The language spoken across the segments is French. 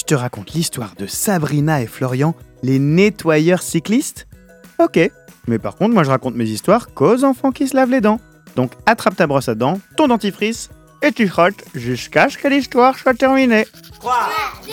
te raconte l'histoire de Sabrina et Florian, les nettoyeurs cyclistes ? Ok, mais par contre, moi je raconte mes histoires qu'aux enfants qui se lavent les dents. Donc attrape ta brosse à dents, ton dentifrice, et tu frottes jusqu'à ce que l'histoire soit terminée. 3, 2,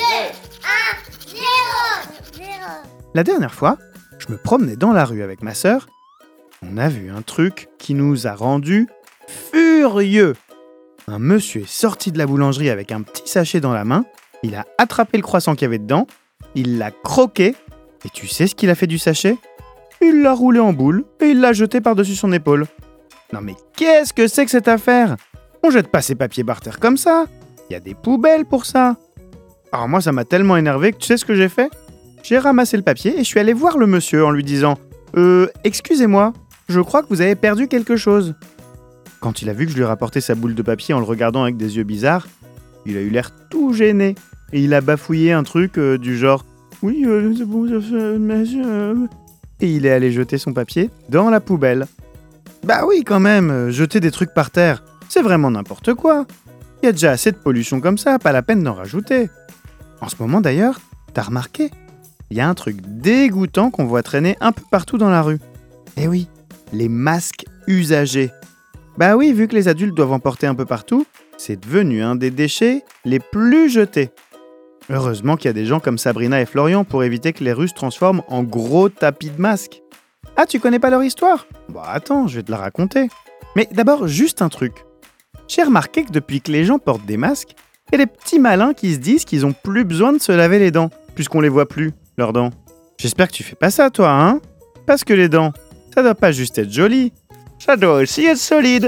1, 0. La dernière fois, je me promenais dans la rue avec ma sœur. On a vu un truc qui nous a rendus furieux. Un monsieur est sorti de la boulangerie avec un petit sachet dans la main. Il a attrapé le croissant qu'il y avait dedans. Il l'a croqué. Et tu sais ce qu'il a fait du sachet ? Il l'a roulé en boule et il l'a jeté par-dessus son épaule. Non mais qu'est-ce que c'est que cette affaire ? On jette pas ses papiers par terre comme ça. Il y a des poubelles pour ça. Alors moi ça m'a tellement énervé que tu sais ce que j'ai fait ? J'ai ramassé le papier et je suis allé voir le monsieur en lui disant « Excusez-moi, je crois que vous avez perdu quelque chose. » Quand il a vu que je lui ai rapporté sa boule de papier en le regardant avec des yeux bizarres, il a eu l'air tout gêné et il a bafouillé un truc du genre « Oui, c'est bon, ça fait... monsieur... » Et il est allé jeter son papier dans la poubelle. Bah oui quand même, jeter des trucs par terre, c'est vraiment n'importe quoi. Il y a déjà assez de pollution comme ça, pas la peine d'en rajouter. En ce moment d'ailleurs, t'as remarqué ? Il y a un truc dégoûtant qu'on voit traîner un peu partout dans la rue. Eh oui, les masques usagés. Bah oui, vu que les adultes doivent en porter un peu partout, c'est devenu un des déchets les plus jetés. Heureusement qu'il y a des gens comme Sabrina et Florian pour éviter que les rues se transforment en gros tapis de masques. Ah, tu connais pas leur histoire ? Bah attends, je vais te la raconter. Mais d'abord, juste un truc. J'ai remarqué que depuis que les gens portent des masques, il y a des petits malins qui se disent qu'ils ont plus besoin de se laver les dents, puisqu'on les voit plus, leurs dents. J'espère que tu fais pas ça, toi, hein ? Parce que les dents, ça doit pas juste être joli, ça doit aussi être solide.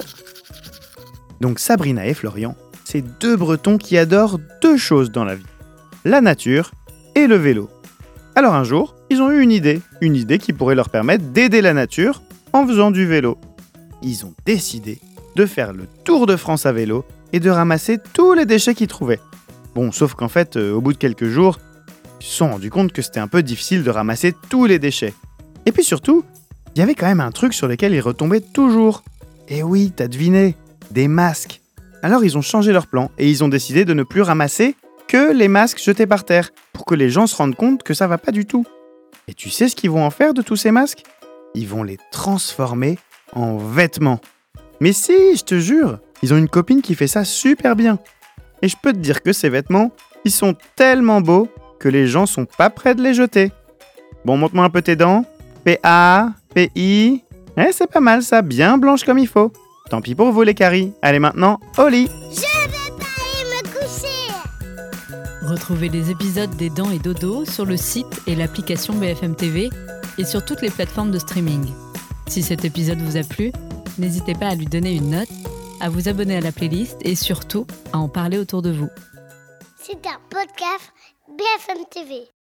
Donc Sabrina et Florian, c'est deux Bretons qui adorent deux choses dans la vie. La nature et le vélo. Alors un jour, ils ont eu une idée qui pourrait leur permettre d'aider la nature en faisant du vélo. Ils ont décidé de faire le tour de France à vélo et de ramasser tous les déchets qu'ils trouvaient. Bon, sauf qu'en fait, au bout de quelques jours, ils se sont rendus compte que c'était un peu difficile de ramasser tous les déchets. Et puis surtout, il y avait quand même un truc sur lequel ils retombaient toujours. Et oui, t'as deviné, des masques. Alors ils ont changé leur plan et ils ont décidé de ne plus ramasser que les masques jetés par terre, pour que les gens se rendent compte que ça va pas du tout. Et tu sais ce qu'ils vont en faire de tous ces masques ? Ils vont les transformer en vêtements. Mais si, je te jure, ils ont une copine qui fait ça super bien. Et je peux te dire que ces vêtements, ils sont tellement beaux que les gens sont pas prêts de les jeter. Bon, montre-moi un peu tes dents. P-A, P-I... c'est pas mal ça, bien blanche comme il faut. Tant pis pour vous les caries. Allez maintenant, au lit. Retrouvez les épisodes des Dents et Dodo sur le site et l'application BFM TV et sur toutes les plateformes de streaming. Si cet épisode vous a plu, n'hésitez pas à lui donner une note, à vous abonner à la playlist et surtout à en parler autour de vous. C'est un podcast BFM TV.